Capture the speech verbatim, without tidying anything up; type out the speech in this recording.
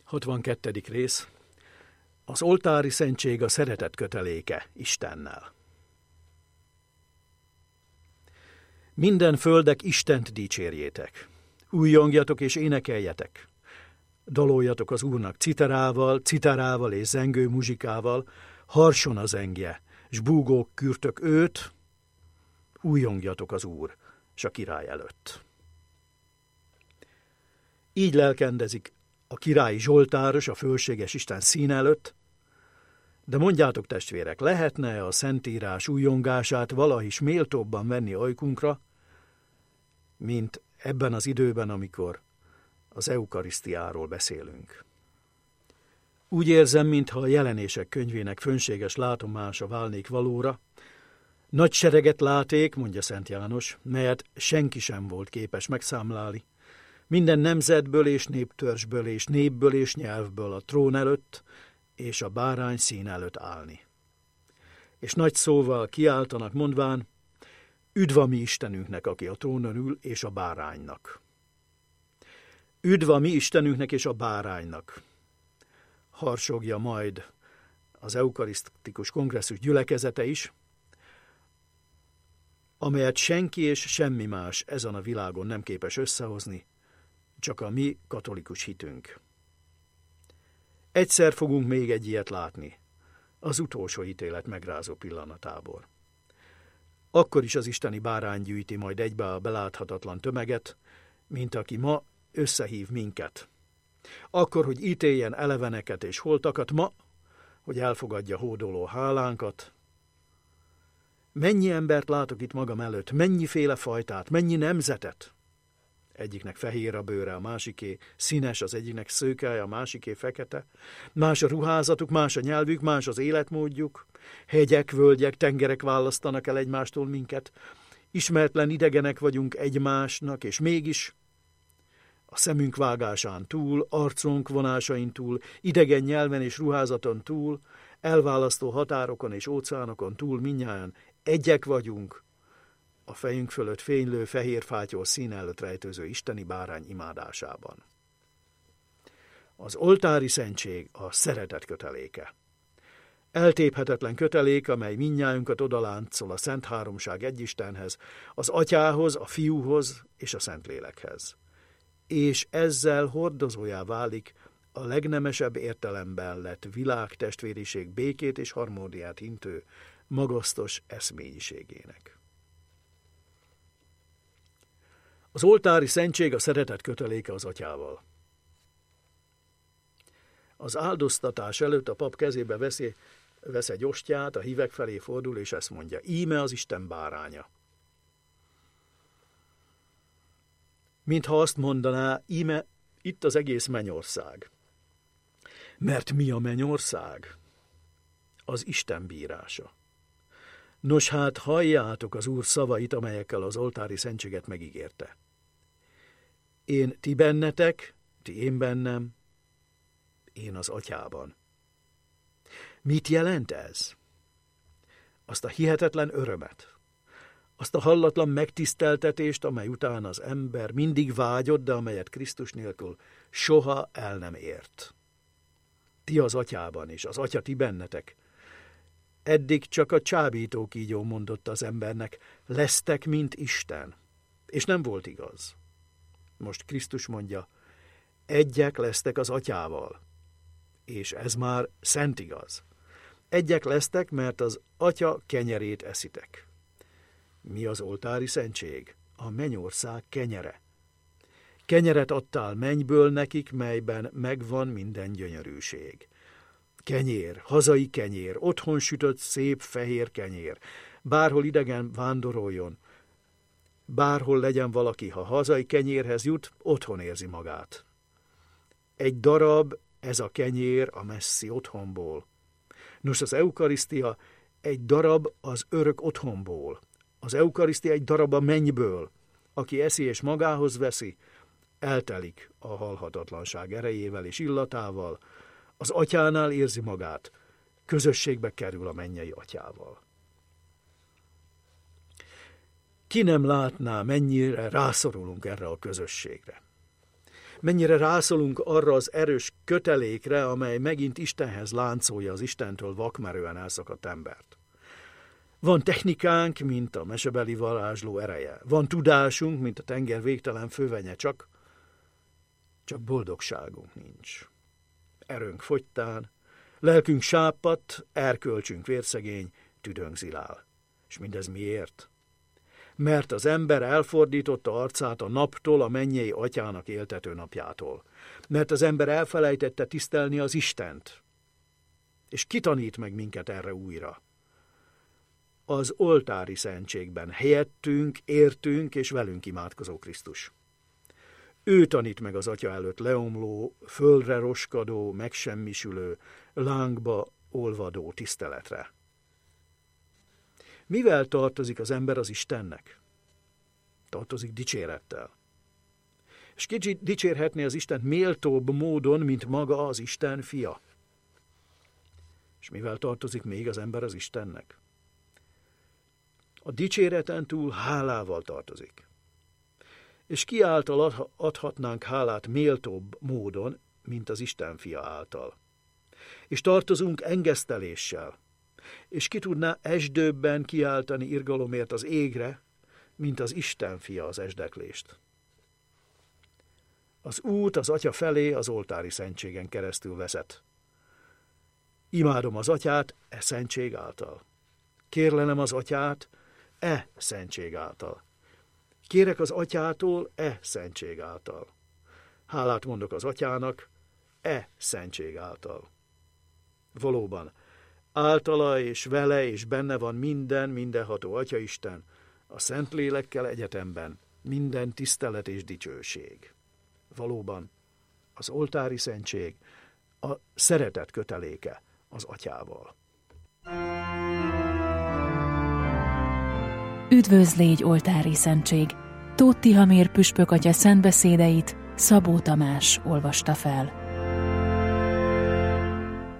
hatvankettedik rész. Az oltári szentség a szeretet köteléke Istennel. Minden földek Istent dicsérjétek. Újjongjatok és énekeljetek. Daloljatok az Úrnak citerával, citerával és zengő muzsikával, harson a zengje, s búgók kürtök őt, újjongjatok az Úr, s a király előtt. Így lelkendezik a királyi zsoltáros a fölséges Isten szín előtt, de mondjátok, testvérek, lehetne a Szentírás újjongását valahis méltóbban venni ajkunkra, mint ebben az időben, amikor az eukarisztiáról beszélünk. Úgy érzem, mintha a Jelenések könyvének fönséges látomása válnék valóra. Nagy sereget láték, mondja Szent János, melyet senki sem volt képes megszámlálni. Minden nemzetből és néptörzsből és népből és nyelvből a trón előtt és a bárány szín előtt állni. És nagy szóval kiáltanak mondván, üdv a mi Istenünknek, aki a trónon ül, és a báránynak. Üdv a mi Istenünknek és a báránynak. Harsogja majd az eukarisztikus kongresszus gyülekezete is, amelyet senki és semmi más ezen a világon nem képes összehozni, csak a mi katolikus hitünk. Egyszer fogunk még egy ilyet látni, az utolsó ítélet megrázó pillanatából. Akkor is az isteni bárány gyűjti majd egybe a beláthatatlan tömeget, mint aki ma összehív minket. Akkor, hogy ítéljen eleveneket és holtakat, ma, hogy elfogadja hódoló hálánkat. Mennyi embert látok itt magam előtt, mennyiféle fajtát, mennyi nemzetet. Egyiknek fehér a bőre, a másiké színes, az egyiknek szőke, a másiké fekete. Más a ruházatuk, más a nyelvük, más az életmódjuk. Hegyek, völgyek, tengerek választanak el egymástól minket. Ismeretlen idegenek vagyunk egymásnak, és mégis a szemünk vágásán túl, arcunk vonásain túl, idegen nyelven és ruházaton túl, elválasztó határokon és óceánokon túl mindnyájan egyek vagyunk, a fejünk fölött fénylő fehér fátyol szín előtt rejtőző isteni bárány imádásában. Az oltári szentség a szeretet köteléke. Eltéphetetlen kötelék, amely mindnyájunkat odaláncol a Szent Háromság egyistenhez, az Atyához, a Fiúhoz és a Szentlélekhez. És ezzel hordozójá válik a legnemesebb értelemben lett világtestvériség békét és harmóniát hintő magasztos eszményiségének. Az oltári szentség a szeretet köteléke az Atyával. Az áldoztatás előtt a pap kezébe veszi, vesz egy ostját, a hívek felé fordul, és ezt mondja, íme az Isten báránya. Mintha azt mondaná, íme itt az egész mennyország. Mert mi a mennyország? Az Isten bírása. Nos hát, halljátok az Úr szavait, amelyekkel az oltári szentséget megígérte. Én ti bennetek, ti én bennem, én az Atyában. Mit jelent ez? Azt a hihetetlen örömet, azt a hallatlan megtiszteltetést, amely után az ember mindig vágyott, de amelyet Krisztus nélkül soha el nem ért. Ti az Atyában, és az Atya ti bennetek. Eddig csak a csábító kígyó mondott az embernek, lesztek, mint Isten. És nem volt igaz. Most Krisztus mondja, egyek lesztek az Atyával. És ez már szent igaz. Egyek lesztek, mert az Atya kenyerét eszitek. Mi az oltári szentség? A mennyország kenyere. Kenyeret adtál mennyből nekik, melyben megvan minden gyönyörűség. Kenyér, hazai kenyér, otthon sütött szép fehér kenyér. Bárhol idegen vándoroljon, bárhol legyen valaki, ha hazai kenyérhez jut, otthon érzi magát. Egy darab, ez a kenyér a messzi otthonból. Nos, az eukarisztia egy darab az örök otthonból. Az eukarisztia egy darab a mennyből. Aki eszi és magához veszi, eltelik a halhatatlanság erejével és illatával, az Atyánál érzi magát, közösségbe kerül a mennyei Atyával. Ki nem látná, mennyire rászorulunk erre a közösségre. Mennyire rászolunk arra az erős kötelékre, amely megint Istenhez láncolja az Istentől vakmerően elszakadt embert. Van technikánk, mint a mesebeli varázsló ereje. Van tudásunk, mint a tenger végtelen fővenye, csak, csak boldogságunk nincs. Erőnk fogytán, lelkünk sápadt, erkölcsünk vérszegény, tüdőnk zilál. És mindez miért? Mert az ember elfordította arcát a naptól, a mennyei atyának éltető napjától. Mert az ember elfelejtette tisztelni az Istent. És ki tanít meg minket erre újra? Az oltári szentségben helyettünk, értünk és velünk imádkozó Krisztus. Ő tanít meg az atya előtt leomló, földre roskadó, megsemmisülő, lángba olvadó tiszteletre. Mivel tartozik az ember az Istennek? Tartozik dicsérettel. És ki dicsérhetné az Istent méltóbb módon, mint maga az Isten fia? És mivel tartozik még az ember az Istennek? A dicséreten túl hálával tartozik. És ki által adhatnánk hálát méltóbb módon, mint az Isten fia által? És tartozunk engeszteléssel. És ki tudná esdőbben kiáltani irgalomért az égre, mint az Isten fia az esdeklést? Az út az atya felé az oltári szentségen keresztül vezet. Imádom az atyát e szentség által. Kérlelem az atyát e szentség által. Kérek az atyától e szentség által. Hálát mondok az atyának e szentség által. Valóban, általa és vele és benne van minden, mindenható Atyaisten, a Szentlélekkel egyetemben, minden tisztelet és dicsőség. Valóban, az oltári szentség a szeretet köteléke az atyával. Üdvözl légy, oltári szentség! Tóth Tihamér püspök atya szentbeszédeit Szabó Tamás olvasta fel.